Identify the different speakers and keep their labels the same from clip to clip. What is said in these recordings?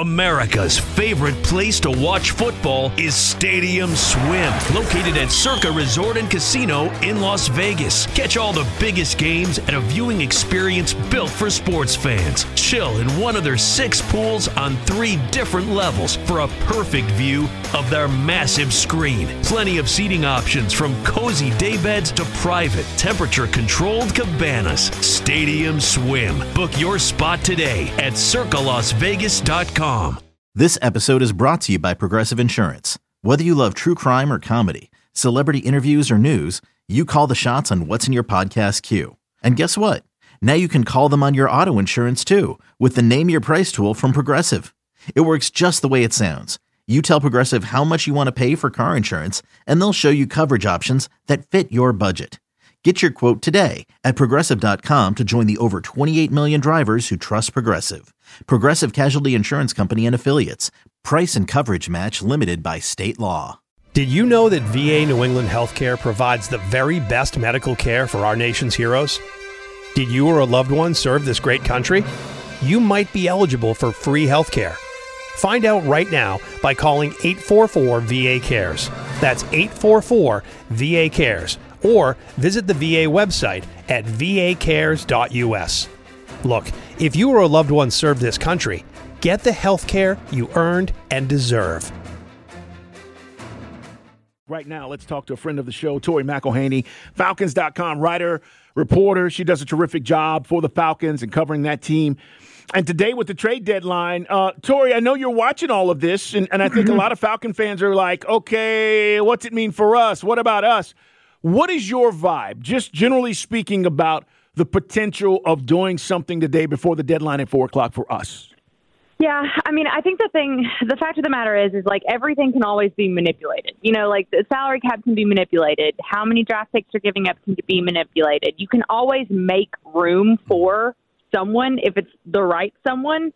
Speaker 1: America's favorite place to watch football is Stadium Swim, located at Circa Resort and Casino in Las Vegas. Catch all the biggest games at a viewing experience built for sports fans. Chill in one of their 6 pools on 3 different levels for a perfect view of their massive screen. Plenty of seating options from cozy daybeds to private, temperature-controlled cabanas. Stadium Swim. Book your spot today at circalasvegas.com.
Speaker 2: This episode is brought to you by Progressive Insurance. Whether you love true crime or comedy, celebrity interviews or news, you call the shots on what's in your podcast queue. And guess what? Now you can call them on your auto insurance too with the Name Your Price tool from Progressive. It works just the way it sounds. You tell Progressive how much you want to pay for car insurance, and they'll show you coverage options that fit your budget. Get your quote today at Progressive.com to join the over 28 million drivers who trust Progressive. Progressive Casualty Insurance Company and Affiliates. Price and coverage match limited by state law.
Speaker 3: Did you know that VA New England Healthcare provides the very best medical care for our nation's heroes? Did you or a loved one serve this great country? You might be eligible for free healthcare. Find out right now by calling 844-VA-CARES. That's 844-VA-CARES. Or visit the VA website at vacares.us. Look, if you or a loved one served this country, get the health care you earned and deserve.
Speaker 4: Right now, let's talk to a friend of the show, Tori McElhaney, Falcons.com writer, reporter. She does a terrific job for the Falcons and covering that team. And today with the trade deadline, Tori, I know you're watching all of this, and I think a lot of Falcon fans are like, okay, what's it mean for us? What about us? What is your vibe, just generally speaking, about the potential of doing something the day before the deadline at 4 o'clock for us?
Speaker 5: Yeah, I mean, I think the fact of the matter is like everything can always be manipulated. You know, like the salary cap can be manipulated. How many draft picks you're giving up can be manipulated. You can always make room for someone if it's the right someone.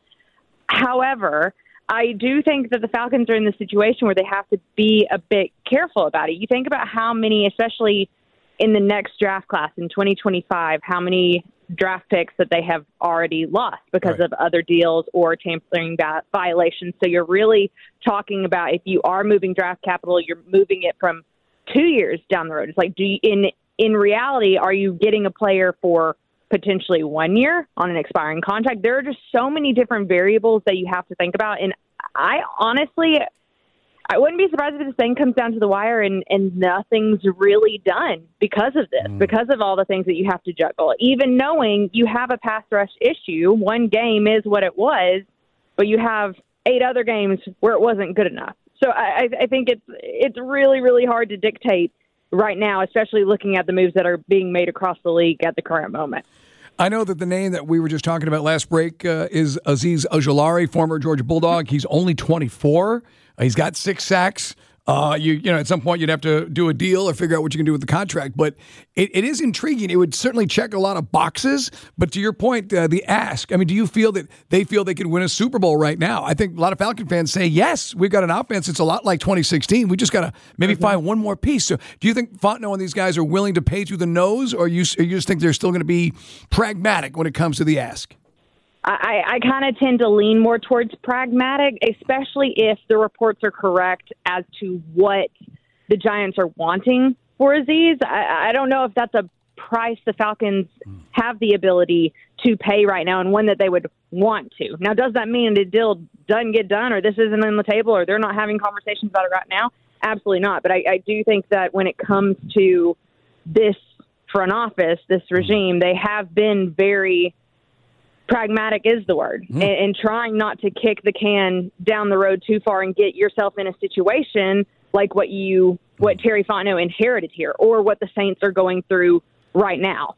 Speaker 5: However, I do think that the Falcons are in the situation where they have to be a bit careful about it. You think about how many, especially in the next draft class in 2025, how many draft picks that they have already lost because of other deals or tampering violations. So you're really talking about, if you are moving draft capital, you're moving it from 2 years down the road. It's like, in reality, are you getting a player for potentially 1 year on an expiring contract? There are just so many different variables that you have to think about. And I honestly wouldn't be surprised if this thing comes down to the wire and nothing's really done because of this, because of all the things that you have to juggle. Even knowing you have a pass rush issue, one game is what it was, but you have 8 other games where it wasn't good enough. So I think it's really, really hard to dictate right now, especially looking at the moves that are being made across the league at the current moment.
Speaker 6: I know that the name that we were just talking about last break is Azeez Ojulari, former Georgia Bulldog. He's only 24. He's got 6 sacks. You know, at some point you'd have to do a deal or figure out what you can do with the contract. But it is intriguing. It would certainly check a lot of boxes. But to your point, the ask, I mean, do you feel that they feel they could win a Super Bowl right now? I think a lot of Falcon fans say, yes, we've got an offense. It's a lot like 2016. We just got to maybe find one more piece. So do you think Fontenot and these guys are willing to pay through the nose, or you just think they're still going to be pragmatic when it comes to the ask?
Speaker 5: I kind of tend to lean more towards pragmatic, especially if the reports are correct as to what the Giants are wanting for Azeez. I don't know if that's a price the Falcons have the ability to pay right now and one that they would want to. Now, does that mean the deal doesn't get done or this isn't on the table or they're not having conversations about it right now? Absolutely not. But I do think that when it comes to this front office, this regime, they have been very pragmatic is the word, and trying not to kick the can down the road too far and get yourself in a situation like what Terry Fontenot inherited here or what the Saints are going through right now.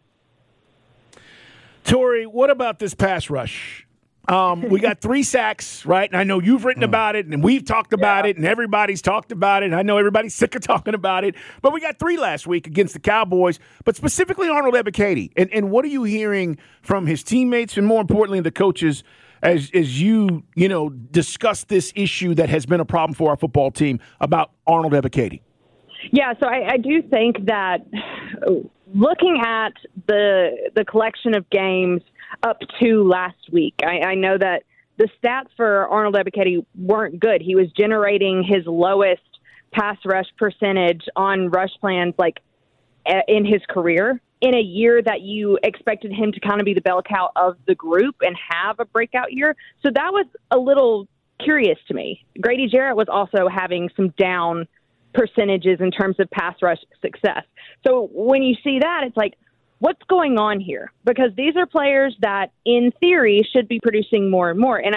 Speaker 4: Tori, what about this pass rush? We got 3 sacks, right? And I know you've written about it, and we've talked about it, and everybody's talked about it. I know everybody's sick of talking about it. But we got 3 last week against the Cowboys, but specifically Arnold Ebiketie. And what are you hearing from his teammates and, more importantly, the coaches as you discuss this issue that has been a problem for our football team about Arnold Ebiketie?
Speaker 5: Yeah, so I do think that looking at the collection of games up to last week, I know that the stats for Arnold Ebiketie weren't good. He was generating his lowest pass rush percentage on rush plans like in his career in a year that you expected him to kind of be the bell cow of the group and have a breakout year. So that was a little curious to me. Grady Jarrett was also having some down percentages in terms of pass rush success. So when you see that, it's like, what's going on here? Because these are players that, in theory, should be producing more and more. And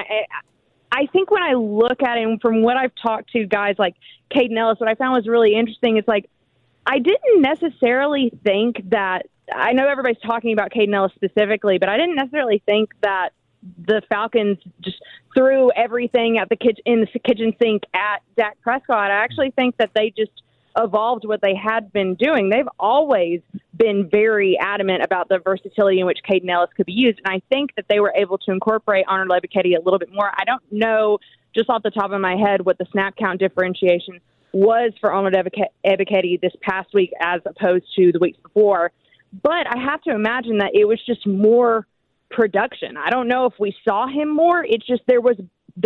Speaker 5: I think when I look at it, and from what I've talked to guys like Caden Ellis, what I found was really interesting is, like, I didn't necessarily think that – I know everybody's talking about Caden Ellis specifically, but I didn't necessarily think that the Falcons just threw everything at in the kitchen sink at Dak Prescott. I actually think that they just evolved what they had been doing. They've always been very adamant about the versatility in which Caden Ellis could be used, and I think that they were able to incorporate Arnold Ebiketie a little bit more. I don't know just off the top of my head what the snap count differentiation was for Arnold Ebiketie this past week as opposed to the weeks before, but I have to imagine that it was just more production. I don't know if we saw him more. It's just there was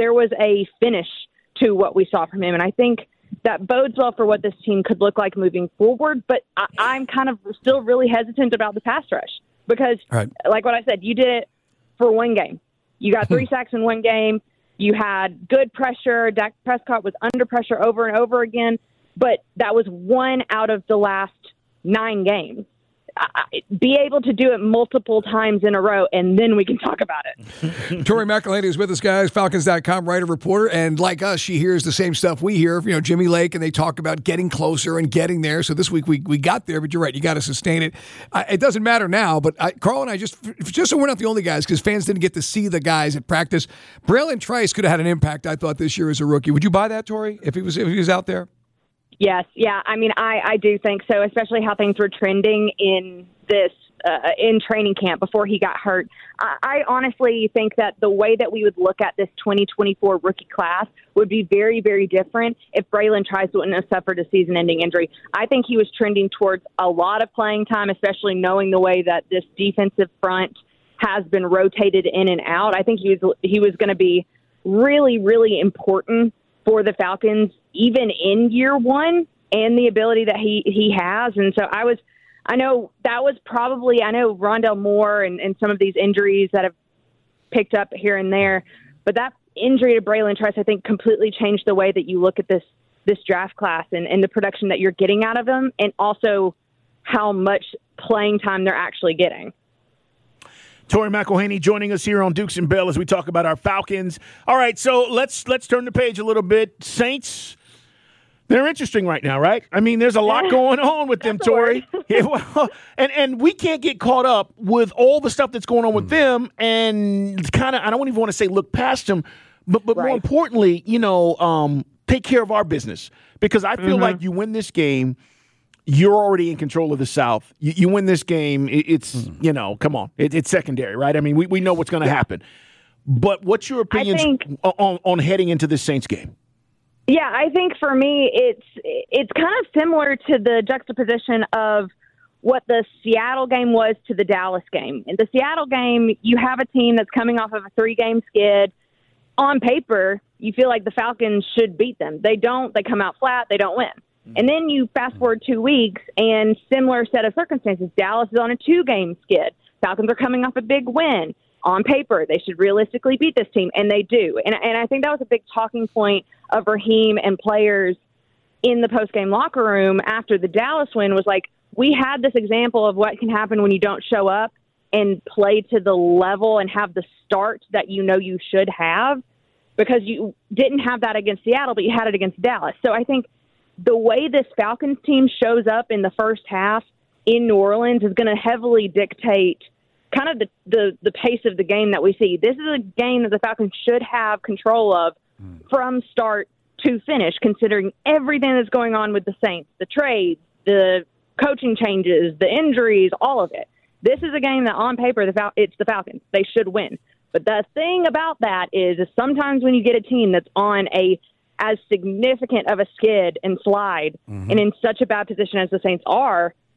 Speaker 5: a finish to what we saw from him, and I think that bodes well for what this team could look like moving forward. But I'm kind of still really hesitant about the pass rush because, like what I said, you did it for one game. You got 3 sacks in one game. You had good pressure. Dak Prescott was under pressure over and over again, but that was 1 out of the last 9 games. Be able to do it multiple times in a row, and then we can talk about it.
Speaker 6: Tori McElhaney is with us, guys, Falcons.com writer, reporter, and like us, she hears the same stuff we hear. You know, Jimmy Lake, and they talk about getting closer and getting there. So this week we got there, but you're right, you got to sustain it. It doesn't matter now, but Carl and I, just so we're not the only guys, because fans didn't get to see the guys at practice, Braylon Trice could have had an impact, I thought, this year as a rookie. Would you buy that, Tori, if he was out there?
Speaker 5: Yes. Yeah. I mean, I do think so, especially how things were trending in this in training camp before he got hurt. I honestly think that the way that we would look at this 2024 rookie class would be very, very different if Braylon Trice wouldn't have suffered a season-ending injury. I think he was trending towards a lot of playing time, especially knowing the way that this defensive front has been rotated in and out. I think he was going to be really, really important for the Falcons, even in year one, and the ability that he has. And so I know Rondell Moore and some of these injuries that have picked up here and there, but that injury to Braylon Trice, I think, completely changed the way that you look at this draft class and the production that you're getting out of them, and also how much playing time they're actually getting.
Speaker 4: Tori McElhaney joining us here on Dukes and Bell as we talk about our Falcons. All right, so let's turn the page a little bit. Saints, they're interesting right now, right? I mean, there's a lot going on with them, Tori. Yeah, well, and we can't get caught up with all the stuff that's going on with them, and kind of, I don't even want to say look past them, but more importantly, take care of our business, because I feel like you win this game, you're already in control of the South. You win this game, it's, come on. It's secondary, right? I mean, we know what's going to happen. But what's your opinions on heading into this Saints game?
Speaker 5: Yeah, I think for me, it's kind of similar to the juxtaposition of what the Seattle game was to the Dallas game. In the Seattle game, you have a team that's coming off of a 3-game skid. On paper, you feel like the Falcons should beat them. They don't. They come out flat. They don't win. And then you fast forward 2 weeks, and similar set of circumstances. Dallas is on a 2-game skid. Falcons are coming off a big win. On paper, they should realistically beat this team, and they do. And I think that was a big talking point of Raheem and players in the post-game locker room after the Dallas win, was like, we had this example of what can happen when you don't show up and play to the level and have the start that you should have, because you didn't have that against Seattle, but you had it against Dallas. So I think the way this Falcons team shows up in the first half in New Orleans is going to heavily dictate kind of the pace of the game that we see. This is a game that the Falcons should have control of from start to finish, considering everything that's going on with the Saints, the trades, the coaching changes, the injuries, all of it. This is a game that on paper, it's the Falcons. They should win. But the thing about that is sometimes when you get a team that's on as significant of a skid and slide and in such a bad position as the Saints are,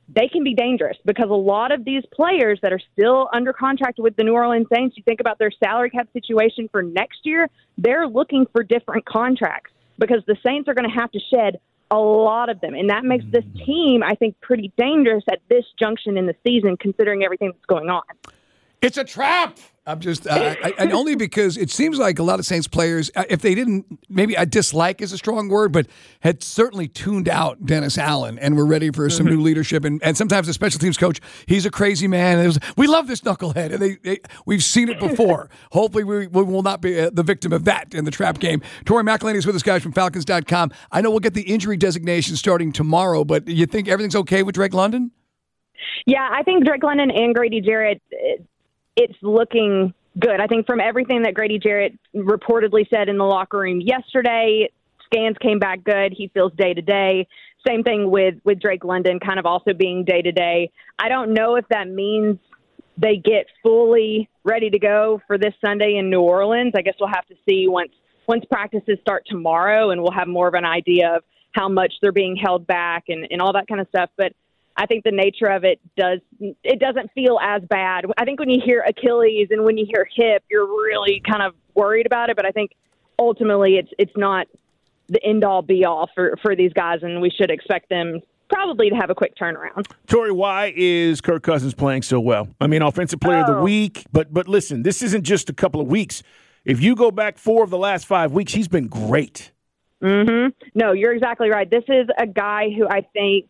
Speaker 5: they can be dangerous because a lot of these players that are still under contract with the New Orleans Saints, you think about their salary cap situation for next year, they're looking for different contracts because the Saints are going to have to shed a lot of them. And that makes this team, I think, pretty dangerous at this junction in the season, considering everything that's going on.
Speaker 6: It's a trap. I'm just, and only because it seems like a lot of Saints players, if they didn't, maybe I dislike is a strong word, but had certainly tuned out Dennis Allen and were ready for some new leadership. And sometimes the special teams coach, he's a crazy man. And we love this knucklehead. And we've seen it before. Hopefully we will not be the victim of that in the trap game. Tori McElhaney is with us, guys, from Falcons.com. I know we'll get the injury designation starting tomorrow, but you think everything's okay with Drake London?
Speaker 5: Yeah, I think Drake London and Grady Jarrett, it's looking good. I think from everything that Grady Jarrett reportedly said in the locker room yesterday, scans came back good. He feels day-to-day. Same thing with Drake London kind of also being day-to-day. I don't know if that means they get fully ready to go for this Sunday in New Orleans. I guess we'll have to see once practices start tomorrow, and we'll have more of an idea of how much they're being held back and all that kind of stuff. But I think the nature of it doesn't feel as bad. I think when you hear Achilles and when you hear hip, you're really kind of worried about it. But I think ultimately it's not the end-all, be-all for these guys, and we should expect them probably to have a quick turnaround.
Speaker 4: Tori, why is Kirk Cousins playing so well? I mean, Offensive Player of the Week, but listen, this isn't just a couple of weeks. If you go back 4 of the last 5 weeks, he's been great.
Speaker 5: Mm-hmm. No, you're exactly right. This is a guy who I think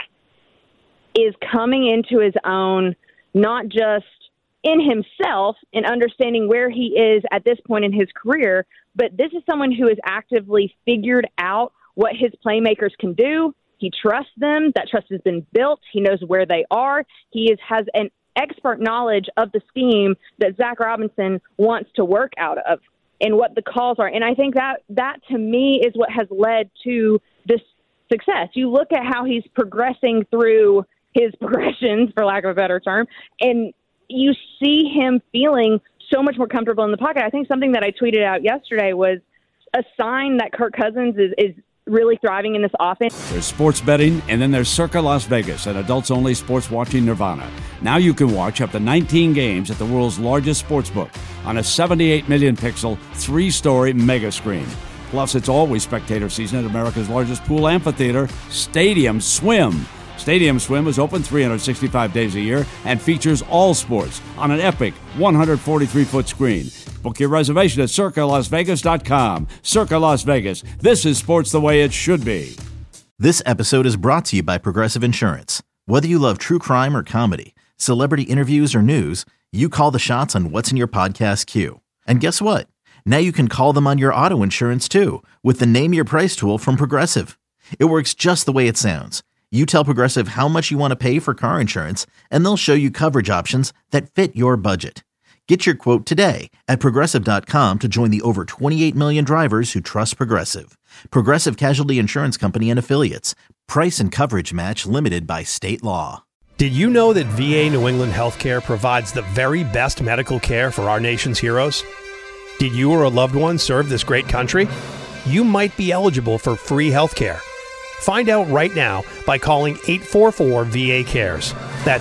Speaker 5: is coming into his own, not just in himself and understanding where he is at this point in his career, but this is someone who has actively figured out what his playmakers can do. He trusts them. That trust has been built. He knows where they are. He has an expert knowledge of the scheme that Zach Robinson wants to work out of and what the calls are. And I think that to me is what has led to this success. You look at how he's progressing through his progressions, for lack of a better term, and you see him feeling so much more comfortable in the pocket. I think something that I tweeted out yesterday was a sign that Kirk Cousins is really thriving in this offense.
Speaker 7: There's sports betting, and then there's Circa Las Vegas, an adults-only sports watching nirvana. Now you can watch up to 19 games at the world's largest sports book on a 78 million pixel, 3-story mega screen. Plus, it's always spectator season at America's largest pool amphitheater, Stadium Swim. Stadium Swim is open 365 days a year and features all sports on an epic 143-foot screen. Book your reservation at CircaLasVegas.com. Circa Las Vegas. This is sports the way it should be.
Speaker 2: This episode is brought to you by Progressive Insurance. Whether you love true crime or comedy, celebrity interviews or news, you call the shots on what's in your podcast queue. And guess what? Now you can call them on your auto insurance too with the Name Your Price tool from Progressive. It works just the way it sounds. You tell Progressive how much you want to pay for car insurance, and they'll show you coverage options that fit your budget. Get your quote today at Progressive.com to join the over 28 million drivers who trust Progressive. Progressive Casualty Insurance Company and Affiliates. Price and coverage match limited by state law.
Speaker 3: Did you know that VA New England Healthcare provides the very best medical care for our nation's heroes? Did you or a loved one serve this great country? You might be eligible for free healthcare. Find out right now by calling 844-VA-CARES. That's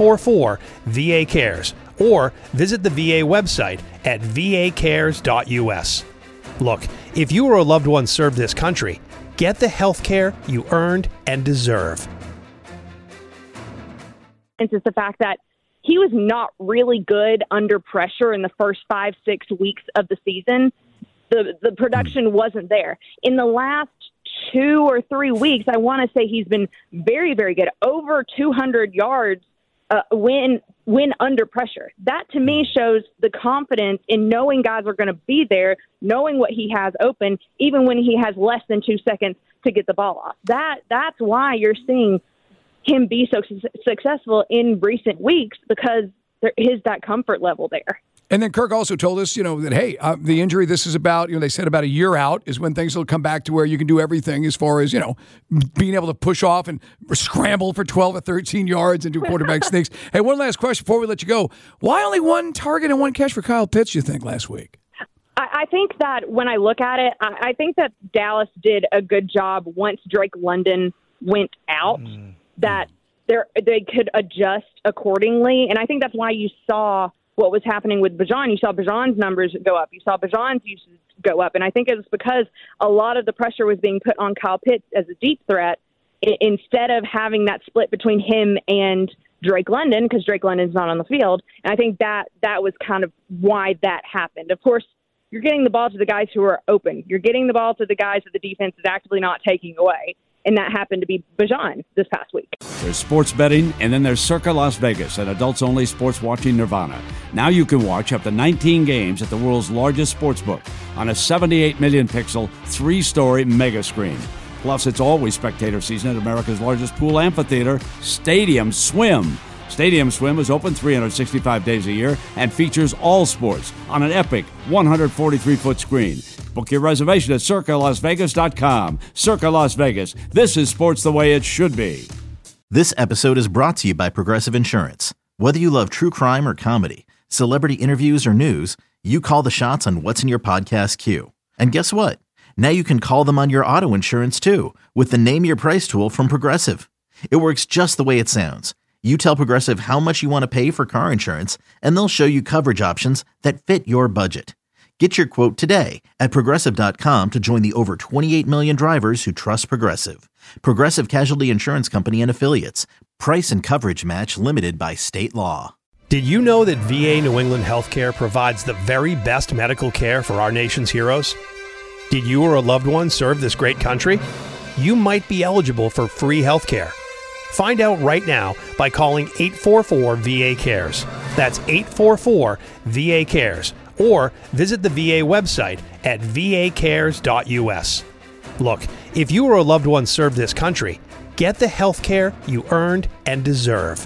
Speaker 3: 844-VA-CARES. Or visit the VA website at vacares.us. Look, if you or a loved one served this country, get the health care you earned and deserve.
Speaker 5: It's the fact that he was not really good under pressure in the first 5-6 weeks of the season. The production wasn't there. In the last 2 or 3 weeks, I want to say he's been very, very good. Over 200 yards when under pressure. That, to me, shows the confidence in knowing guys are going to be there, knowing what he has open, even when he has less than 2 seconds to get the ball off. That's why you're seeing him be so successful in recent weeks, because there is that comfort level there.
Speaker 6: And then Kirk also told us, that, hey, the injury this is about, they said about a year out is when things will come back to where you can do everything as far as, being able to push off and scramble for 12 or 13 yards and do quarterback sneaks. Hey, one last question before we let you go. Why only 1 target and 1 catch for Kyle Pitts, you think, last week?
Speaker 5: I think that when I look at it, I think that Dallas did a good job once Drake London went out, that they could adjust accordingly. And I think that's why you saw what was happening with Bijan. You saw Bijan's numbers go up. You saw Bijan's usage go up. And I think it was because a lot of the pressure was being put on Kyle Pitts as a deep threat instead of having that split between him and Drake London, because Drake London's not on the field. And I think that was kind of why that happened. Of course, you're getting the ball to the guys who are open. You're getting the ball to the guys that the defense is actively not taking away. And that happened to be Bijan this past week.
Speaker 7: There's sports betting, and then there's Circa Las Vegas, an adults-only sports watching nirvana. Now you can watch up to 19 games at the world's largest sportsbook on a 78 million pixel, 3-story mega screen. Plus, it's always spectator season at America's largest pool amphitheater, Stadium Swim. Stadium Swim is open 365 days a year and features all sports on an epic 143-foot screen. Book your reservation at CircaLasVegas.com. Circa Las Vegas. This is sports the way it should be.
Speaker 2: This episode is brought to you by Progressive Insurance. Whether you love true crime or comedy, celebrity interviews or news, you call the shots on what's in your podcast queue. And guess what? Now you can call them on your auto insurance too with the Name Your Price tool from Progressive. It works just the way it sounds. You tell Progressive how much you want to pay for car insurance, and they'll show you coverage options that fit your budget. Get your quote today at Progressive.com to join the over 28 million drivers who trust Progressive. Progressive Casualty Insurance Company and Affiliates. Price and coverage match limited by state law.
Speaker 3: Did you know that VA New England Healthcare provides the very best medical care for our nation's heroes? Did you or a loved one serve this great country? You might be eligible for free healthcare. Find out right now by calling 844-VA-CARES. That's 844-VA-CARES. Or visit the VA website at vacares.us. Look, if you or a loved one served this country, get the health care you earned and deserve.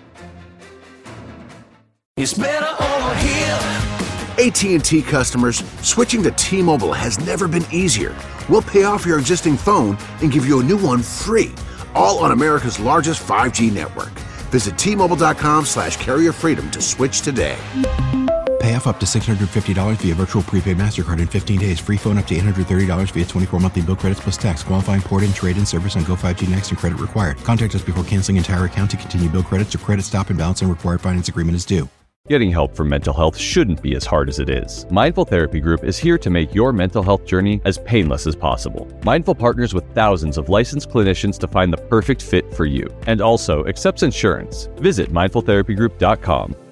Speaker 8: It's better over here.
Speaker 9: AT&T customers, switching to T-Mobile has never been easier. We'll pay off your existing phone and give you a new one free. All on America's largest 5G network. Visit T-Mobile.com/carrier freedom to switch today.
Speaker 10: Pay off up to $650 via virtual prepaid MasterCard in 15 days. Free phone up to $830 via 24 monthly bill credits plus tax. Qualifying port-in, trade-in service on Go 5G Next and credit required. Contact us before canceling entire account to continue bill credits or credit stop and balance and required finance agreement is due.
Speaker 11: Getting help for mental health shouldn't be as hard as it is. Mindful Therapy Group is here to make your mental health journey as painless as possible. Mindful partners with thousands of licensed clinicians to find the perfect fit for you and also accepts insurance. Visit mindfultherapygroup.com.